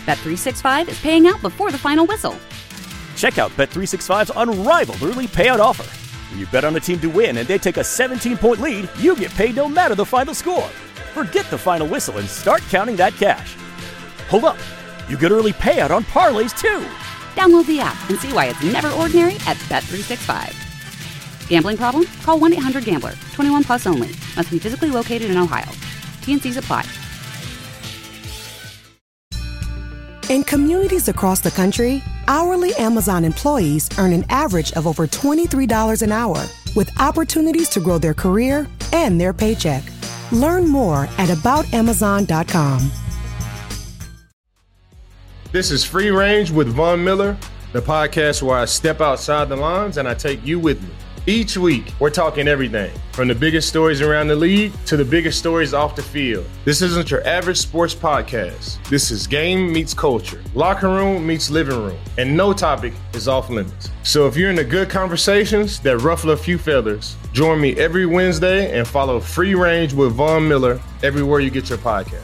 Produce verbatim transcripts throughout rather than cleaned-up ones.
Bet three sixty-five is paying out before the final whistle. Check out Bet three sixty-five's unrivaled early payout offer. When you bet on a team to win and they take a seventeen-point lead, you get paid no matter the final score. Forget the final whistle and start counting that cash. Hold up. You get early payout on parlays, too. Download the app and see why it's never ordinary at Bet three sixty-five. Gambling problem? Call one eight hundred gambler. twenty-one plus only. Must be physically located in Ohio. T N Cs apply. In communities across the country, hourly Amazon employees earn an average of over twenty-three dollars an hour, with opportunities to grow their career and their paycheck. Learn more at about amazon dot com. This is Free Range with Von Miller, the podcast where I step outside the lines and I take you with me. Each week, we're talking everything from the biggest stories around the league to the biggest stories off the field. This isn't your average sports podcast. This is game meets culture, locker room meets living room, and no topic is off limits. So if you're into good conversations that ruffle a few feathers, join me every Wednesday and follow Free Range with Von Miller everywhere you get your podcast.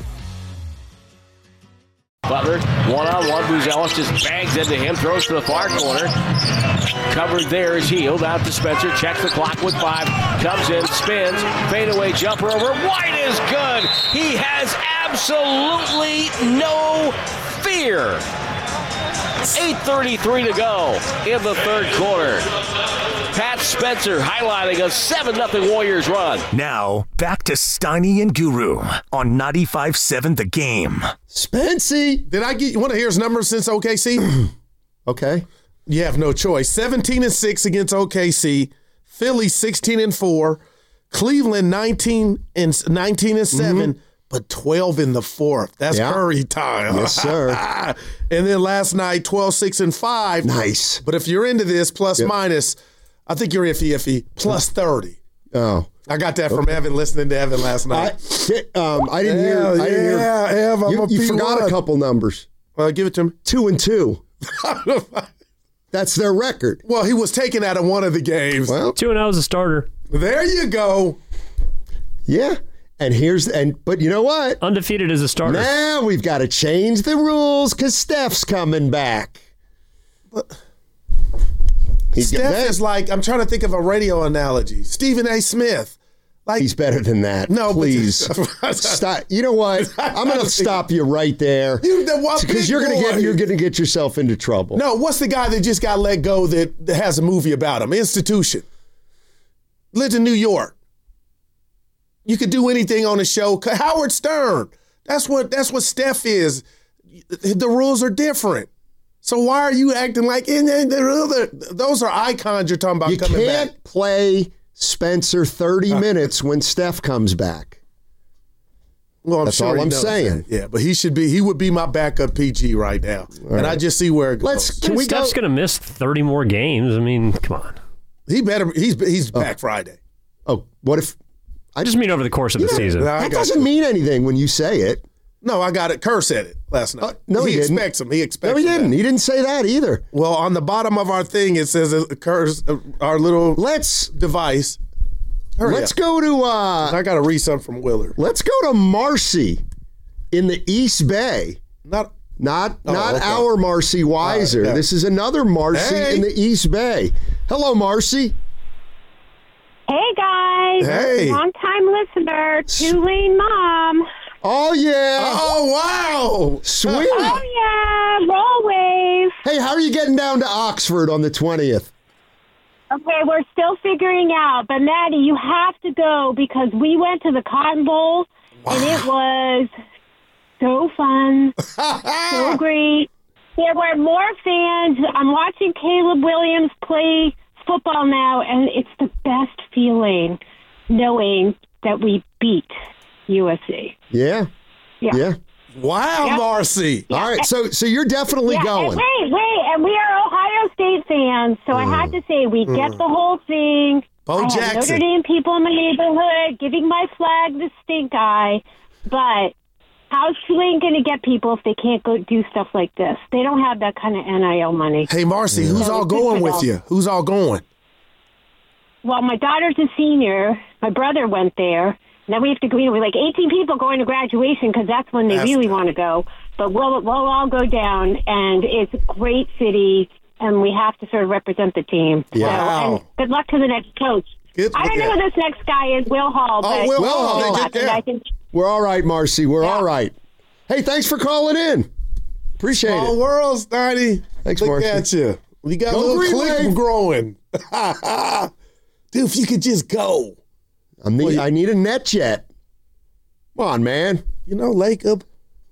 Butler, one-on-one, Buzelis just bangs into him, throws to the far corner. Covered there is Hield, out to Spencer, checks the clock with five, comes in, spins, fadeaway jumper over, White is good! He has absolutely no fear! eight thirty-three to go in the third quarter. Pat Spencer highlighting a seven nothing Warriors run. Now, back to Steiny and Guru on ninety-five seven The Game. Spency! Did I get you want to hear his numbers since O K C? Okay. You have no choice. seventeen and six against O K C. Philly sixteen and four. Cleveland nineteen and nineteen and seven. Mm-hmm. But twelve in the fourth. That's yeah. Curry time. Yes, sir. And then last night, twelve, six, and five. Nice. But if you're into this, plus yep. minus, I think you're iffy iffy, plus thirty. Oh. I got that from okay. Evan, listening to Evan last night. I, um, I didn't hear. I didn't hear. Yeah, Ev, I'm you, a you forgot a couple numbers. Well, give it to me. Two and two. That's their record. Well, he was taken out of one of the games. Well, two and oh as a starter. There you go. Yeah. And here's and but you know what? Undefeated as a starter. Now we've got to change the rules because Steph's coming back. He's Steph is like, I'm trying to think of a radio analogy. Stephen A. Smith. Like, he's better than that. No, please stop. You know what? I'm going to stop you right there because you're going to get you're going to get yourself into trouble. No, what's the guy that just got let go that, that has a movie about him? Institution. Lived in New York. You could do anything on the show. Howard Stern. That's what that's what Steph is. The rules are different. So why are you acting like those are icons you're talking about you coming back? You can't play Spencer thirty minutes when Steph comes back. Well, I'm That's sure all I'm knows saying. That. Yeah, but he should be. He would be my backup P G right now, all and right. I just see where it goes. Let's. Can we Steph's go? going to miss thirty more games. I mean, come on. He better. He's he's oh. back Friday. Oh, what if? I just mean over the course of the yeah, season. That doesn't you. mean anything when you say it. No, I got it. Kerr said it last night. Uh, no, he, he didn't. expects him. He expects. No, he didn't. That. He didn't say that either. Well, on the bottom of our thing, it says it occurs uh, our little let's device. Hurry let's up. go to. Uh, I got to read something from Willard. Let's go to Marcy in the East Bay. Not, not, oh, not okay. our Marcy Weiser. Right, yeah. This is another Marcy hey. in the East Bay. Hello, Marcy. Hey, guys. Hey. Long-time listener, Tulane mom. Oh, yeah. Oh, wow. Sweet. Oh, yeah. Roll wave. Hey, how are you getting down to Oxford on the twentieth? Okay, we're still figuring out. But, Maddie, you have to go because we went to the Cotton Bowl, wow. and it was so fun, so great. There were more fans. I'm watching Caleb Williams play football now, and it's the best feeling knowing that we beat U S C. Yeah. Yeah. Yeah. Wow, yeah. Marcy. Yeah. All right, so so you're definitely yeah, going. And wait, wait, and we are Ohio State fans, so mm. I have to say we mm. get the whole thing. Bo I Jackson. have Notre Dame people in my neighborhood giving my flag the stink eye, but how's Tulane going to get people if they can't go do stuff like this? They don't have that kind of N I L money. Hey, Marcy, who's so all going with you? Who's all going? Well, my daughter's a senior. My brother went there. then we have to go, you know, we're like eighteen people going to graduation because that's when they That's really tough. want to go. But we'll, we'll all go down, and it's a great city, and we have to sort of represent the team. Yeah. So, Wow. and good luck to the next coach. Good- I don't know yeah. who this next guy is, Will Hall. Oh, but Will Hall, Will they Hall, did- yeah. I think We're all right, Marcy. We're Yeah. all right. Hey, thanks for calling in. Appreciate Small it. world, Steiny. Thanks, Look Marcy. at you. You got Go a little Green click Wave. growing. Dude, if you could just go. I'm the, Well, you- I need a net jet. Come on, man. You know, Lacob.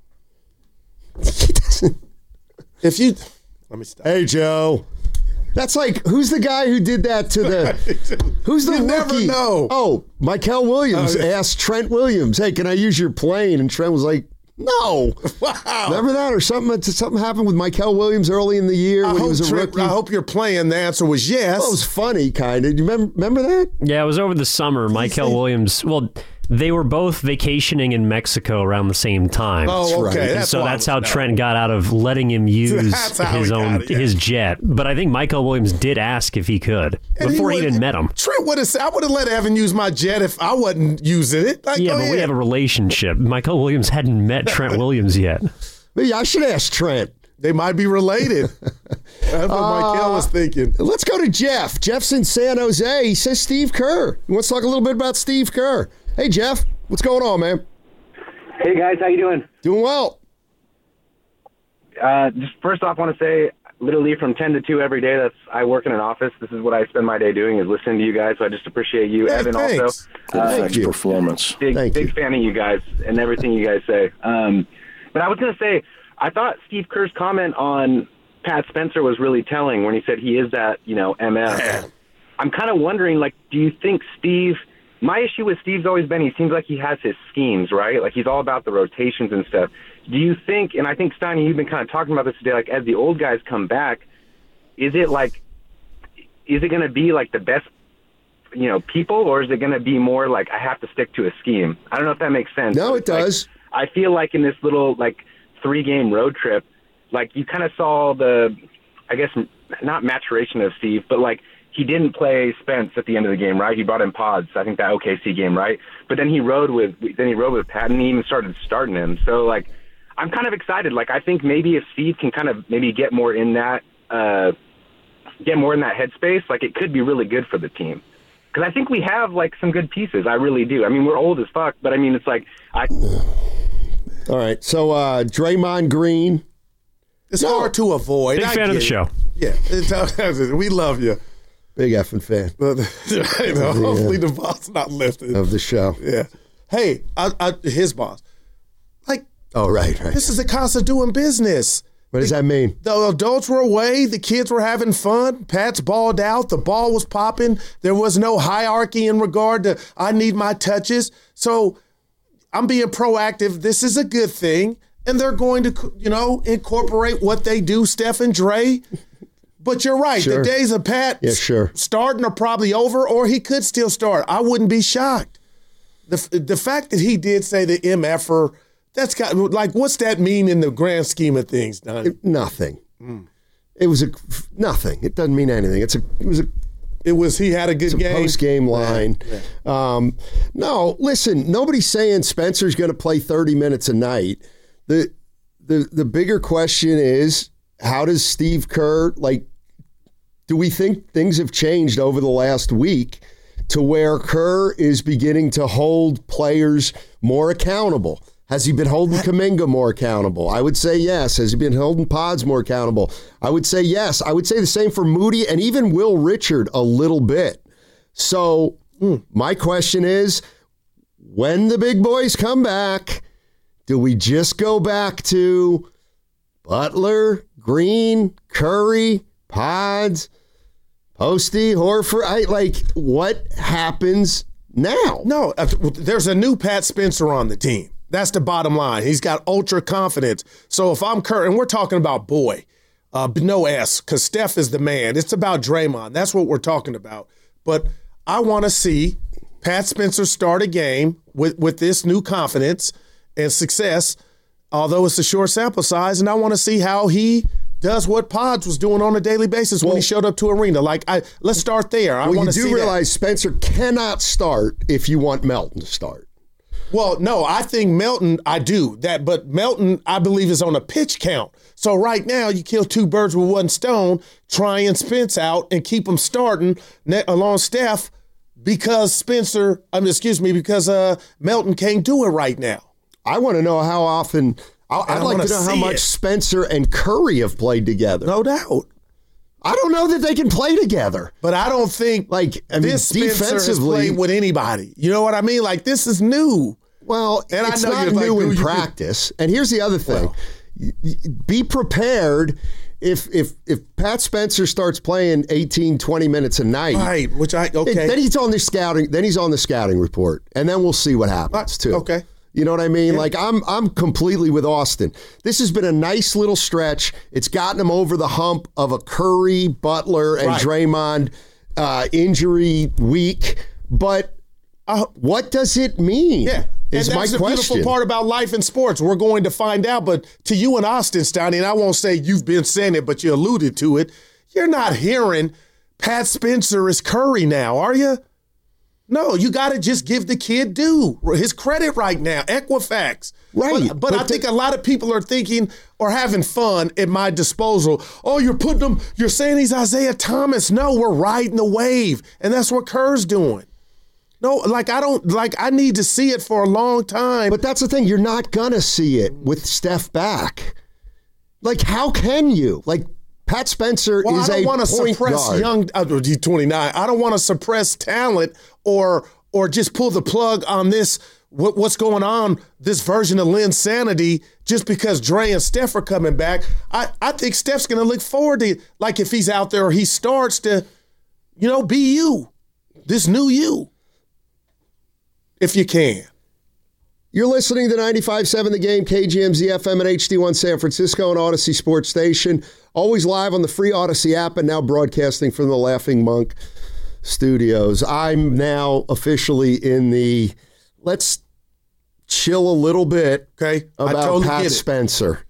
If you, let me stop. Hey, Joe. That's like, who's the guy who did that to the, who's the You never rookie? know. Oh, Michael Williams Oh, yeah. asked Trent Williams, hey, can I use your plane? And Trent was like, no. Wow. Remember that? Or something something happened with Michael Williams early in the year I when he hope, was a Trent, rookie? I hope you're playing. The answer was yes. Well, it was funny, kind of. Do you remember, remember that? Yeah, it was over the summer. Michael Williams, well, they were both vacationing in Mexico around the same time. Oh, That's okay. right. And That's so why I that's was- how no. Trent got out of letting him use That's how his he got own it, yeah. his jet. But I think Michael Williams did ask if he could And before he, would- even met him. Trent would have. I would have let Evan use my jet if I wasn't using it. Like, Yeah, go but ahead. we have a relationship. Michael Williams hadn't met Trent Williams yet. Maybe I should ask Trent. They might be related. That's what Michael was thinking. Let's go to Jeff. Jeff's in San Jose. He says Steve Kerr. He wants to talk a little bit about Steve Kerr. Hey, Jeff. What's going on, man? Hey guys, how you doing? Doing well. Uh, just first off, I want to say, literally from ten to two every day. That's I work in an office. This is what I spend my day doing, is listening to you guys. So I just appreciate you, Hey, Evan. thanks. Also, Good uh, Thank you. Performance. big Thank big you. fan of you guys and everything you guys say. Um, but I was going to say, I thought Steve Kerr's comment on Pat Spencer was really telling when he said he is that, you know, M F. I'm kind of wondering, like, do you think Steve? My issue with Steve's always been he seems like he has his schemes, right? Like he's all about the rotations and stuff. Do you think, and I think, Steiny, you've been kind of talking about this today, like as the old guys come back, is it like, is it going to be like the best, you know, people, or is it going to be more like I have to stick to a scheme? I don't know if that makes sense. No, it It's like, does. I feel like in this little like three-game road trip, like you kind of saw the, I guess, not maturation of Steve, but like, he didn't play Spence at the end of the game, right? He brought in Pods, I think that O K C game, right? But then he rode with then he rode with Pat, and he even started starting him. So like, I'm kind of excited. Like I think maybe if Steve can kind of maybe get more in that uh, get more in that headspace, like it could be really good for the team. Because I think we have like some good pieces. I really do. I mean, we're old as fuck, but I mean, it's like I. All right. So uh, Draymond Green. It's hard to avoid. Big I fan of the get it. show. Yeah, it's- we love you. Big effing fan But you know, hopefully the boss not lifted. of the show. Yeah. Hey, I, I, his boss. Like, Oh, right, right. this is the cost of doing business. What does that mean? The adults were away. The kids were having fun. Pat's balled out. The ball was popping. There was no hierarchy in regard to I need my touches. So I'm being proactive. This is a good thing. And they're going to, you know, incorporate what they do, Steph and Dre. But you're right. Sure. The days of Pat Yeah, sure. starting are probably over, or he could still start. I wouldn't be shocked. The the fact that he did say the M F-er, that's got, like, what's that mean in the grand scheme of things, Donnie? Nothing. It was a nothing. It doesn't mean anything. It's a it was a It was he had a good game. post game line. Um, no, listen. Nobody's saying Spencer's going to play thirty minutes a night. The the the bigger question is, how does Steve Kerr, like, do we think things have changed over the last week to where Kerr is beginning to hold players more accountable? Has he been holding Kuminga more accountable? I would say yes. Has he been holding Pods more accountable? I would say yes. I would say the same for Moody and even Will Richard a little bit. So my question is, when the big boys come back, do we just go back to Butler, Green, Curry, Pods, Posty, Horford? I, like, what happens now? No, uh, there's a new Pat Spencer on the team. That's the bottom line. He's got ultra confidence. So if I'm Kerr, and we're talking about boy, uh, no S, because Steph is the man. It's about Draymond. That's what we're talking about. But I want to see Pat Spencer start a game with, with this new confidence and success, although it's a short sample size, and I want to see how he does what Pods was doing on a daily basis when Well, he showed up to Arena. Like, I let's start there. I Well, want you to do see realize Spencer cannot start if you want Melton to start. Well, no, I think Melton, I do that, but Melton, I believe, is on a pitch count. So right now, you kill two birds with one stone, trying Spence out and keep him starting along Steph because Spencer, I mean, excuse me, because uh, Melton can't do it right now. I want to know how often. I, I'd like to know how much it. Spencer and Curry have played together. No doubt. I don't know that they can play together. But I don't think like I mean, this Spencer has defensively played with anybody. You know what I mean? Like, this is new. Well, and it's I know not you're new like, in practice. And here's the other thing. Well, be prepared if if if Pat Spencer starts playing eighteen, twenty minutes a night. Right, which I okay. Then he's on the scouting then he's on the scouting report. And then we'll see what happens too. Okay. You know what I mean? Yeah. Like, I'm I'm completely with Austin. This has been a nice little stretch. It's gotten him over the hump of a Curry, Butler, and right. Draymond uh, injury week. But uh, what does it mean? Yeah. Is and my that's the question. beautiful part about life in sports. We're going to find out. But to you and Austin, Steiny, and I won't say you've been saying it, but you alluded to it, you're not hearing Pat Spencer is Curry now, are you? No, you got to just give the kid due his credit right now. Equifax. Right. But, but, but I think a lot of people are thinking or having fun at my disposal. Oh, you're putting him, you're saying he's Isaiah Thomas. No, we're riding the wave. And that's what Kerr's doing. No, like I don't, like I need to see it for a long time. But that's the thing. You're not going to see it with Steph back. Like, how can you? Like, Pat Spencer well, is I don't a want to suppress guard. young. Uh, he's twenty-nine. I don't want to suppress talent or or just pull the plug on this. What, what's going on? This version of Lynn Sanity just because Dre and Steph are coming back. I I think Steph's going to look forward to, like, if he's out there or he starts to, you know, be you, this new you, if you can. You're listening to ninety-five point seven The Game, K G M Z F M and H D one San Francisco and Odyssey Sports Station. Always live on the free Odyssey app and now broadcasting from the Laughing Monk Studios. I'm now officially in the let's chill a little bit okay. about I totally Pat get it. Spencer.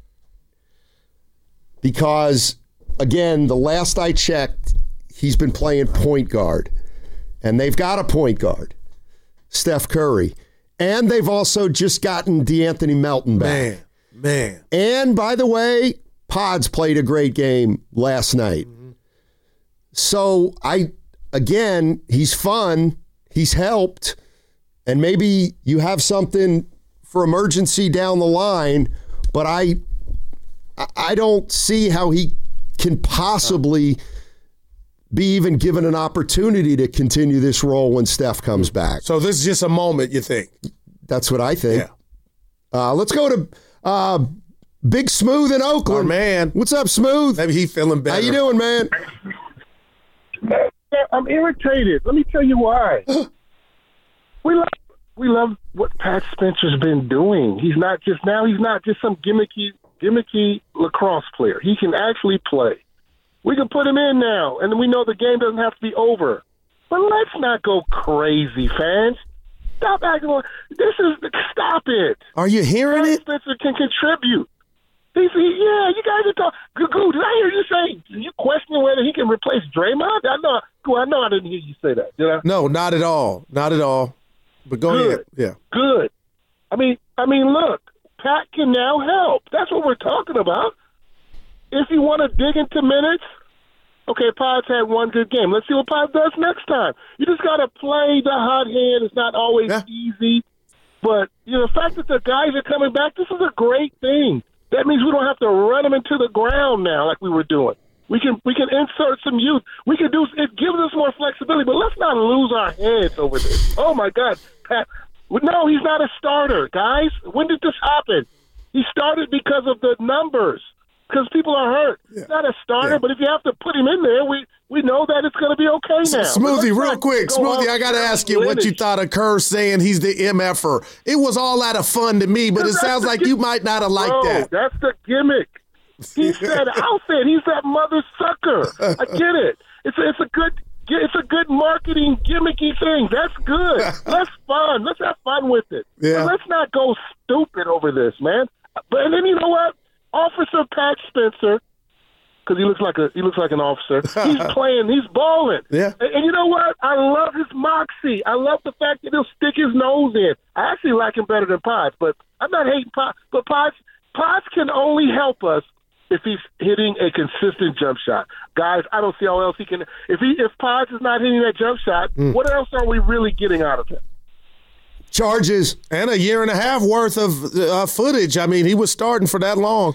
Because, again, the last I checked, he's been playing point guard. And they've got a point guard, Steph Curry. And they've also just gotten DeAnthony Melton back. Man, man. And, by the way, Pods played a great game last night. Mm-hmm. So, I, again, he's fun. He's helped. And maybe you have something for emergency down the line, but I, I don't see how he can possibly be even given an opportunity to continue this role when Steph comes back. So this is just a moment, you think? That's what I think. Yeah. Uh, let's go to uh, Big Smooth in Oakland. Our man. What's up, Smooth? Maybe he feeling better. How you doing, man? I'm irritated. Let me tell you why. we love we love what Pat Spencer's been doing. He's not just now. He's not just some gimmicky gimmicky lacrosse player. He can actually play. We can put him in now, and we know the game doesn't have to be over. But let's not go crazy, fans. Stop acting like this is. Stop it. Are you hearing Pat it? Spencer can contribute. He's, he, yeah, you guys are talking. Goo, did I hear you say you questioning whether he can replace Draymond? I know. Goo, I know I didn't hear you say that. Did I? No, not at all. Not at all. But go Good. ahead. Yeah. Good. I mean, I mean, look, Pat can now help. That's what we're talking about. If you want to dig into minutes, okay, Pod's had one good game. Let's see what Pod does next time. You just got to play the hot hand. It's not always yeah. easy. But, you know, the fact that the guys are coming back, this is a great thing. That means we don't have to run them into the ground now like we were doing. We can we can insert some youth. We can do it gives us more flexibility, but let's not lose our heads over this. Oh my God, Pat! No, he's not a starter, guys. When did this happen? He started because of the numbers, because people are hurt. Yeah. He's not a starter, yeah. but if you have to put him in there, we we know that it's going to be okay now. Smoothie, real quick, Smoothie, I got to ask you what you thought of Kerr saying he's the M F-er. It was all out of fun to me, but it sounds like you might not have liked Bro, that. That's the gimmick. He said, "I'll say it. He's that mother sucker." I get it. It's a, it's a good it's a good marketing gimmicky thing. That's good. Let's fun. Let's have fun with it. Yeah. But let's not go stupid over this, man. But and then you know what? Officer Pat Spencer because he looks like a he looks like an officer. He's playing. He's balling. Yeah. And, and you know what? I love his moxie. I love the fact that he'll stick his nose in. I actually like him better than Pods, but I'm not hating Pods. But Pods, Pods can only help us if he's hitting a consistent jump shot. Guys, I don't see how else he can. If he if Pods is not hitting that jump shot, mm. what else are we really getting out of him? Charges. And a year and a half worth of uh, footage. I mean, he was starting for that long.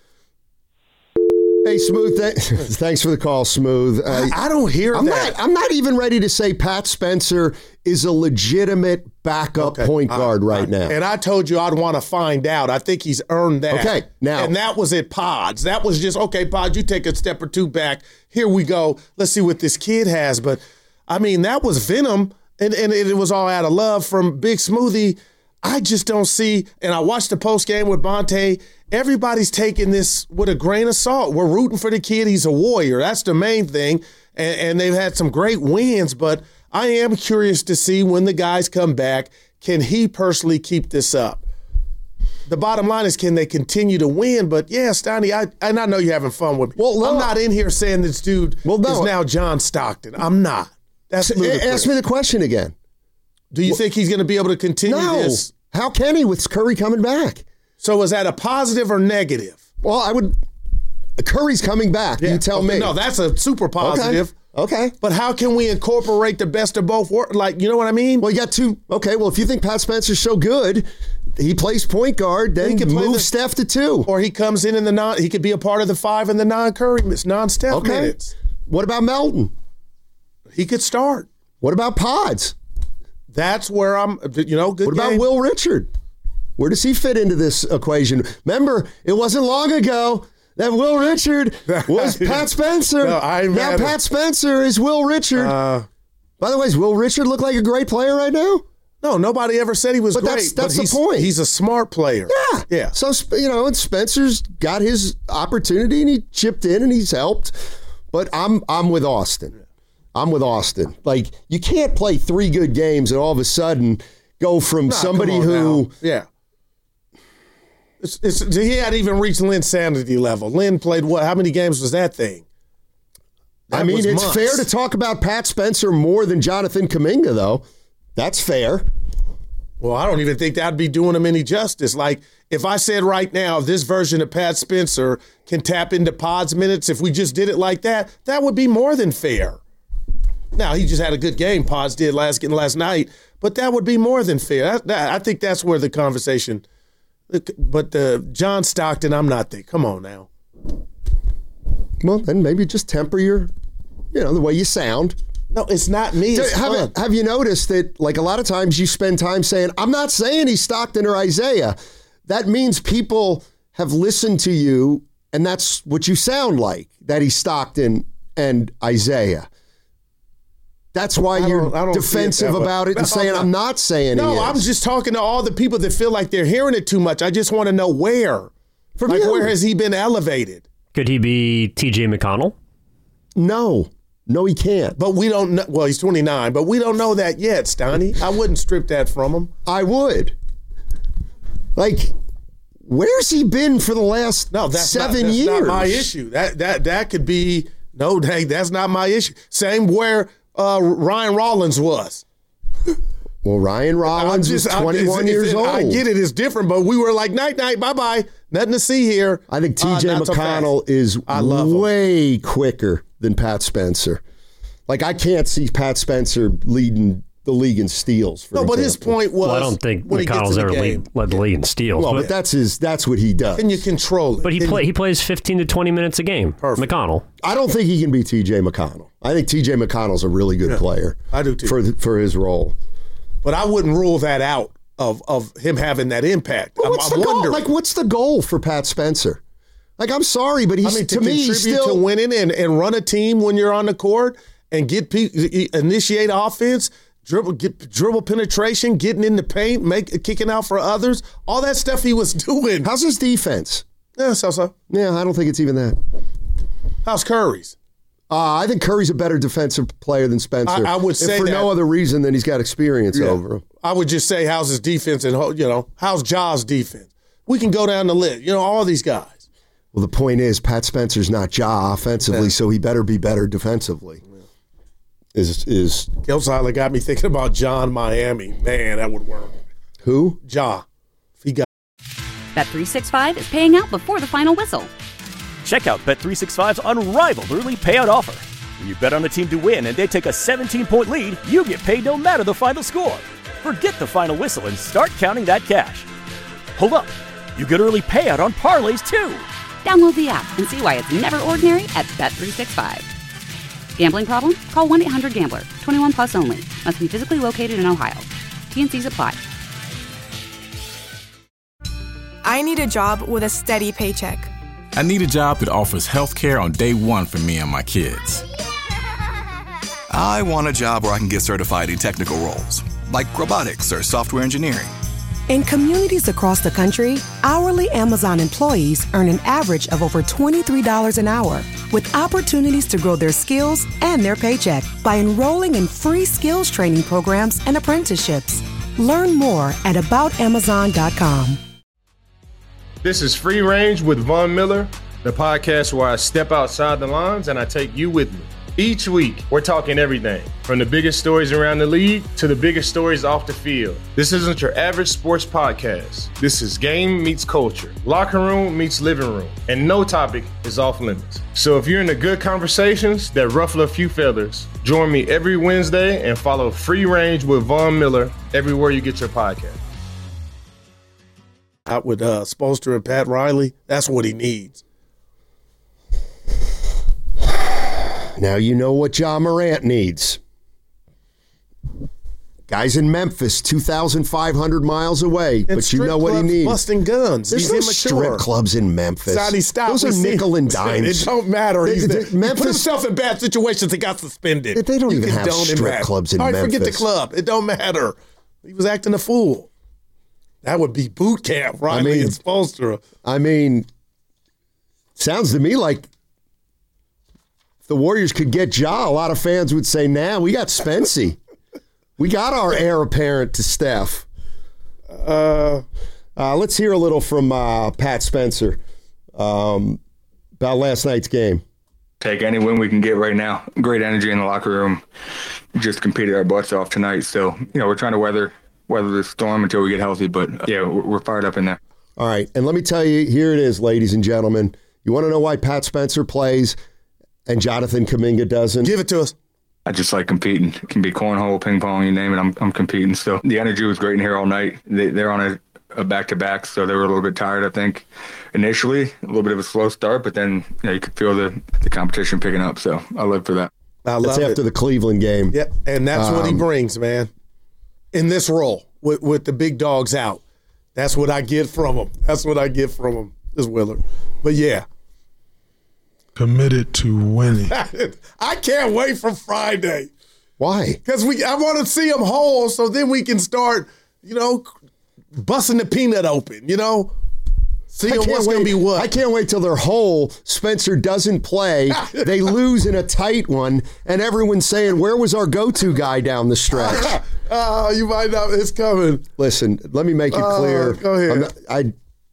Hey, Smooth, th- thanks for the call, Smooth. Uh, I, I don't hear I'm that. Not, I'm not even ready to say Pat Spencer is a legitimate backup okay. point guard uh, right uh, now. And I told you I'd want to find out. I think he's earned that. Okay, now. And that was at Pods. That was just, okay, Pods, you take a step or two back. Here we go. Let's see what this kid has. But, I mean, that was venom, and, and it was all out of love from Big Smoothie. I just don't see, and I watched the post game with Bonte. Everybody's taking this with a grain of salt. We're rooting for the kid. He's a warrior. That's the main thing. And, and they've had some great wins, but I am curious to see when the guys come back, can he personally keep this up? The bottom line is, can they continue to win? But yeah, Steiny, I, and I know you're having fun with me. Well, no, I'm not in here saying this dude well, no. is now John Stockton. I'm not. That's ludicrous. Ask me the question again. Do you well, think he's going to be able to continue no. this? How can he with Curry coming back? So is that a positive or negative? Well, I would. Curry's coming back. Yeah. You tell okay, me. No, that's a super positive. Okay. okay. But how can we incorporate the best of both worlds? Like, you know what I mean? Well, you got two. Okay. Well, if you think Pat Spencer's so good, he plays point guard. Then he can move the, Steph to two, or he comes in in the non. He could be a part of the five in the non-Curry, non-Steph okay. minutes. What about Melton? He could start. What about Pods? That's where I'm. You know, good. What game. about Will Richard? Where does he fit into this equation? Remember, it wasn't long ago that Will Richard was Pat Spencer. No, I now Pat Spencer is Will Richard. Uh, By the way, does Will Richard look like a great player right now? No, nobody ever said he was but great. That's, that's but the point. He's a smart player. Yeah. Yeah. So, you know, and Spencer's got his opportunity, and he chipped in, and he's helped. But I'm I'm with Austin. I'm with Austin. Like, you can't play three good games and all of a sudden go from nah, somebody who... Now. Yeah. It's, it's, he hadn't even reached Lynn's sanity level. Lynn played what? How many games was that thing? That I mean, it's months. fair to talk about Pat Spencer more than Jonathan Kuminga, though. That's fair. Well, I don't even think that'd be doing him any justice. Like, if I said right now, this version of Pat Spencer can tap into Pods minutes, if we just did it like that, that would be more than fair. Now, he just had a good game, Pods did last last night, but that would be more than fair. That, that, I think that's where the conversation... But the John Stockton, I'm not there. Come on now. Well, then maybe just temper your, you know, the way you sound. No, it's not me. It's have, fun. have you noticed that, like, a lot of times you spend time saying, I'm not saying he's Stockton or Isaiah. That means people have listened to you, and that's what you sound like, that he's Stockton and Isaiah. That's why I you're don't, I don't defensive it about it and no, saying, no. I'm not saying No, he is. I'm just talking to all the people that feel like they're hearing it too much. I just want to know where. From like, you. where has he been elevated? Could he be T J McConnell? No. No, he can't. But we don't know. Well, he's twenty-nine, but we don't know that yet, Steiny. I wouldn't strip that from him. I would. Like, where's he been for the last no, that's seven not, that's years? Not my issue. That that that could be no. Hey, that's not my issue. Same where uh, Ryan Rollins was. Well, Ryan Rollins just, is twenty-one it's, years it's, old. I get it. It's different, but we were like, night, night, bye-bye. Nothing to see here. I think T J uh, McConnell so is I love way him. quicker than Pat Spencer. Like, I can't see Pat Spencer leading the league in steals, for No, example. but his point was... Well, I don't think McConnell's ever lead, led the league in steals. Well, but, but that's his. That's what he does. Can you control it? But he Can play, you, he plays fifteen to twenty minutes a game. Perfect. McConnell. I don't think he can be T J McConnell. I think T J McConnell's a really good yeah, player. I do, too. For, for his role. But I wouldn't rule that out of, of him having that impact. Well, what's I'm, the I'm goal? Like, what's the goal for Pat Spencer? Like, I'm sorry, but he's I mean, to, to me contribute still to winning and, and run a team when you're on the court and get pe- initiate offense, dribble get, dribble penetration, getting in the paint, make kicking out for others, all that stuff he was doing. How's his defense? Yeah, so so. Yeah, I don't think it's even that. How's Curry's? Uh, I think Curry's a better defensive player than Spencer. I, I would say if for that, no other reason than he's got experience yeah, over him. I would just say how's his defense and you know how's Ja's defense. We can go down the list. You know all these guys. Well, the point is, Pat Spencer's not Ja offensively, yeah. so he better be better defensively. Yeah. Is is Kelseyler got me thinking about John Miami. Man, that would work. Who? Ja. If he got Bet three sixty-five is paying out before the final whistle. Check out Bet three sixty-five's unrivaled early payout offer. When you bet on a team to win and they take a seventeen-point lead, you get paid no matter the final score. Forget the final whistle and start counting that cash. Hold up. You get early payout on parlays, too. Download the app and see why it's never ordinary at Bet three sixty-five. Gambling problem? Call one eight hundred gambler. twenty-one plus only. Must be physically located in Ohio. T N Cs apply. I need a job with a steady paycheck. I need a job that offers health care on day one for me and my kids. I want a job where I can get certified in technical roles, like robotics or software engineering. In communities across the country, hourly Amazon employees earn an average of over twenty-three dollars an hour, with opportunities to grow their skills and their paycheck by enrolling in free skills training programs and apprenticeships. Learn more at about amazon dot com. This is Free Range with Von Miller, the podcast where I step outside the lines and I take you with me. Each week, we're talking everything from the biggest stories around the league to the biggest stories off the field. This isn't your average sports podcast. This is game meets culture, locker room meets living room, and no topic is off limits. So if you're into good conversations that ruffle a few feathers, join me every Wednesday and follow Free Range with Von Miller everywhere you get your podcast. Out with uh, Spoelstra and Pat Riley, that's what he needs. Now you know what Ja Morant needs. Guy's in Memphis, two thousand five hundred miles away, and but you know what he needs. Busting guns. There's He's no immature. Strip clubs in Memphis. Saudi, stop. Those are nickel and dimes. It don't matter. He's They- they- Memphis, he put himself in bad situations and got suspended. They don't You even have condone him strip that. clubs in All right, forget the Memphis. club. It don't matter. He was acting a fool. That would be boot camp, Riley I mean, and Spoelstra. I mean, sounds to me like if the Warriors could get Ja, a lot of fans would say, nah, we got Spency. We got our heir apparent to Steph. Uh, uh, let's hear a little from uh, Pat Spencer um, about last night's game. Take any win we can get right now. Great energy in the locker room. Just competed our butts off tonight. So, you know, we're trying to weather weather the storm until we get healthy. But, yeah, we're, we're fired up in there. All right, and let me tell you, here it is, ladies and gentlemen. You want to know why Pat Spencer plays and Jonathan Kuminga doesn't? Give it to us. I just like competing. It can be cornhole, ping pong, you name it. I'm I'm competing still. The energy was great in here all night. They, they're on a, a back-to-back, so they were a little bit tired, I think, initially. A little bit of a slow start, but then you know, you could feel the, the competition picking up, so I live for that. I love That's after it. the Cleveland game. Yep, and that's um, what he brings, man. In this role, with, with the big dogs out. That's what I get from him. That's what I get from him, is Willard. But, yeah. Committed to winning. I can't wait for Friday. Why? Because we I want to see him whole so then we can start, you know, busting the peanut open, you know? Seeing what's going to be what. I can't wait till they're whole. Spencer doesn't play. They lose in a tight one, and everyone's saying, where was our go-to guy down the stretch? Oh, you might not. It's coming. Listen, let me make it clear. Uh, go ahead. I'm not, I,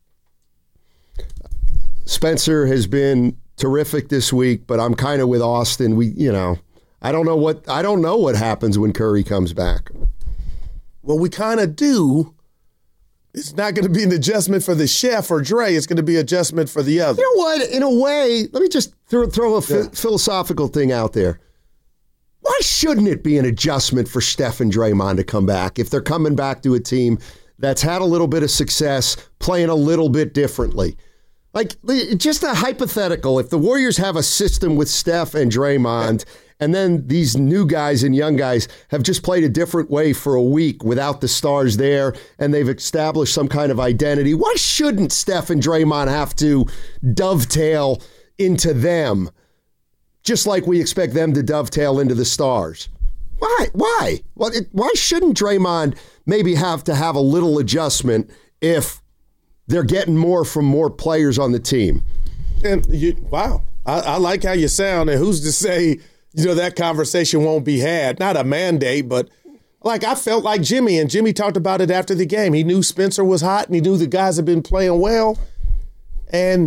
Spencer has been terrific this week, but I'm kind of with Austin. We, you know, I don't know what I don't know what happens when Curry comes back. Well, we kind of do. It's not going to be an adjustment for the chef or Dre. It's going to be adjustment for the other. You know what? In a way, let me just throw, throw a yeah. f- philosophical thing out there. Why shouldn't it be an adjustment for Steph and Draymond to come back if they're coming back to a team that's had a little bit of success, playing a little bit differently? Like, just a hypothetical, if the Warriors have a system with Steph and Draymond, and then these new guys and young guys have just played a different way for a week without the stars there, and they've established some kind of identity, why shouldn't Steph and Draymond have to dovetail into them, just like we expect them to dovetail into the stars? Why? Why? Well, it, why shouldn't Draymond maybe have to have a little adjustment if they're getting more from more players on the team? And you, wow, I, I like how you sound. And who's to say, you know, that conversation won't be had? Not a mandate, but like I felt like Jimmy, and Jimmy talked about it after the game. He knew Spencer was hot, and he knew the guys had been playing well. And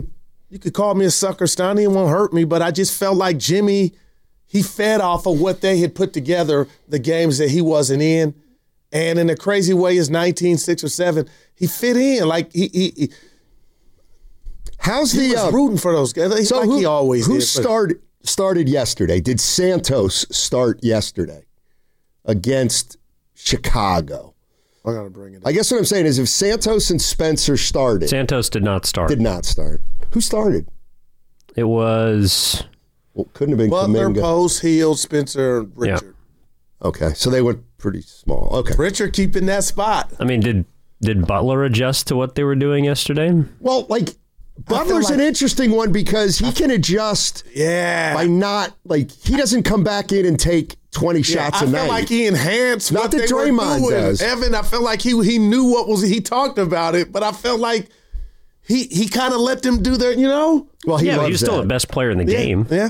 You could call me a sucker, Stoney. It won't hurt me, but I just felt like Jimmy, he fed off of what they had put together, the games that he wasn't in. And in a crazy way, his nineteen, six or seven, he fit in. Like, he... he, he How's he the... was uh, rooting for those guys. So like who, he always who did. started, started yesterday? Did Santos start yesterday against Chicago? I got to bring it up. I guess what I'm saying is if Santos and Spencer started... Santos did not start. Did not start. Who started? It was... Well, couldn't have been Butler, Kuminga. Post, Hill, Spencer, Richard. Yeah. Okay, so they went pretty small. Okay. Richard keeping that spot. I mean, did did Butler adjust to what they were doing yesterday? Well, like, Butler's like, an interesting one because he can adjust yeah. by not, like, he doesn't come back in and take twenty yeah, shots a I night. felt like he enhanced not what that they Draymond were doing. does. Evan, I felt like he he knew what was, he talked about it, but I felt like he he kind of let them do their, you know? Well, he yeah, loves he was still that. the best player in the yeah, game. Yeah.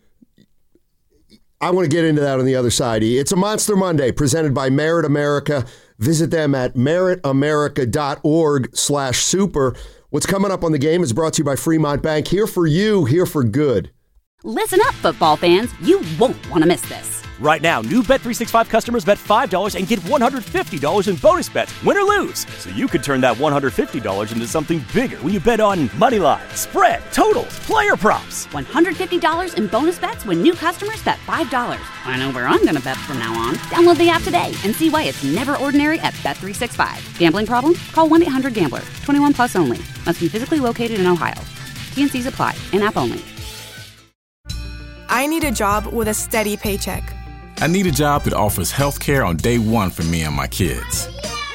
I want to get into that on the other side. It's a Monster Monday presented by Merit America. Visit them at merit america dot org slash super. What's coming up on the game is brought to you by Fremont Bank. Here for you, here for good. Listen up, football fans. You won't want to miss this. Right now, new Bet three sixty-five customers bet five dollars and get one hundred fifty dollars in bonus bets, win or lose. So you could turn that one hundred fifty dollars into something bigger when you bet on money line, spread, totals, player props. one hundred fifty dollars in bonus bets when new customers bet five dollars. I know where I'm going to bet from now on. Download the app today and see why it's never ordinary at Bet three sixty-five. Gambling problem? Call one eight hundred gambler. twenty-one plus only. Must be physically located in Ohio. T N Cs apply. In-app only. I need a job with a steady paycheck. I need a job that offers health care on day one for me and my kids.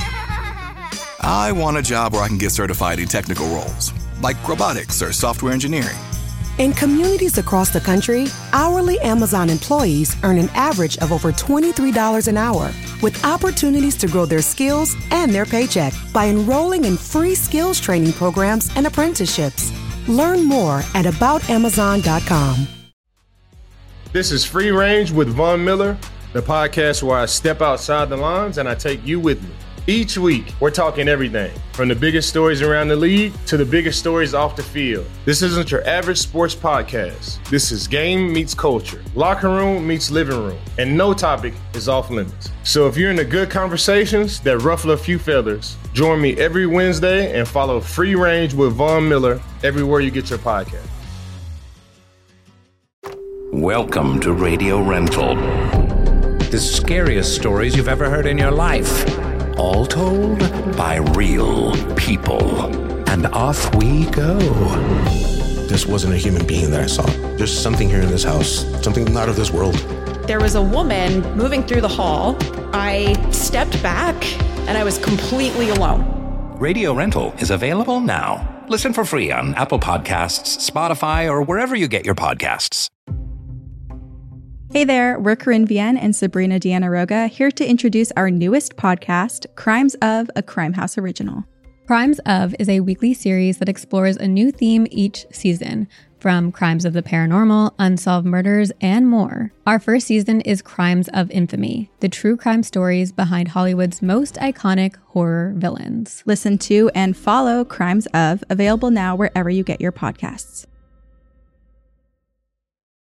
I want a job where I can get certified in technical roles, like robotics or software engineering. In communities across the country, hourly Amazon employees earn an average of over twenty-three dollars an hour, with opportunities to grow their skills and their paycheck by enrolling in free skills training programs and apprenticeships. Learn more at about amazon dot com. This is Free Range with Von Miller, the podcast where I step outside the lines and I take you with me. Each week, we're talking everything from the biggest stories around the league to the biggest stories off the field. This isn't your average sports podcast. This is game meets culture, locker room meets living room, and no topic is off limits. So if you're into good conversations that ruffle a few feathers, join me every Wednesday and follow Free Range with Von Miller everywhere you get your podcast. Welcome to Radio Rental. The scariest stories you've ever heard in your life. All told by real people. And off we go. This wasn't a human being that I saw. There's something here in this house, something not of this world. There was a woman moving through the hall. I stepped back and I was completely alone. Radio Rental is available now. Listen for free on Apple Podcasts, Spotify, or wherever you get your podcasts. Hey there, we're Corinne Vienne and Sabrina Diana-Roga here to introduce our newest podcast, Crimes of, a Crime House original. Crimes of is a weekly series that explores a new theme each season, from crimes of the paranormal, unsolved murders, and more. Our first season is Crimes of Infamy, the true crime stories behind Hollywood's most iconic horror villains. Listen to and follow Crimes of, available now wherever you get your podcasts.